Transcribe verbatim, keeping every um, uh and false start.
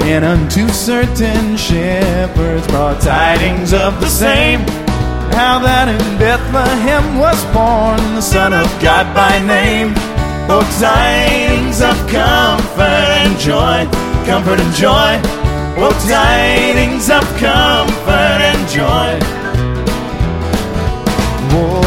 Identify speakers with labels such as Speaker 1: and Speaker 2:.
Speaker 1: And unto certain shepherds brought tidings of the same, how that in Bethlehem was born the Son of God by name. Oh, tidings of comfort and joy, comfort and joy. Oh, tidings of comfort and joy. Oh,